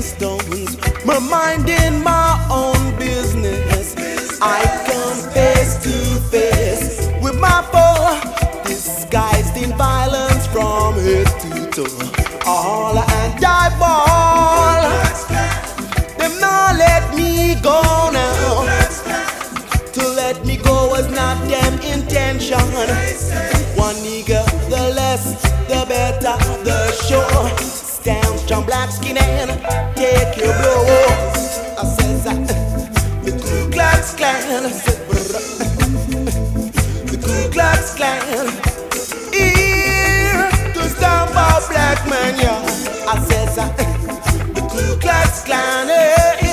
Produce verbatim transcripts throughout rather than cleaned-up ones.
stones, me minding my own business. I come face to face with my foe, disguised in violence from head to toe. All and I ball, them not let me go now. To let me go was not them intention. One nigga, the less, the better, the show. Stand strong, black skin and take your blow. I says that the Ku Klux Klan, the Ku Klux Klan, here to stamp out black man, yeah. I says that the Ku Klux Klan, yeah.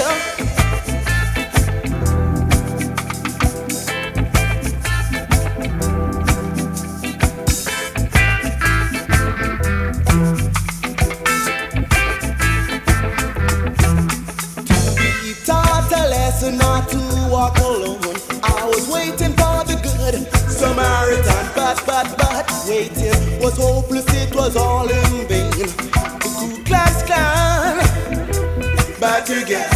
Not to walk alone. I was waiting for the good Samaritan, but, but, but waiting was hopeless, it was all in vain. The Ku Klux Klan back again.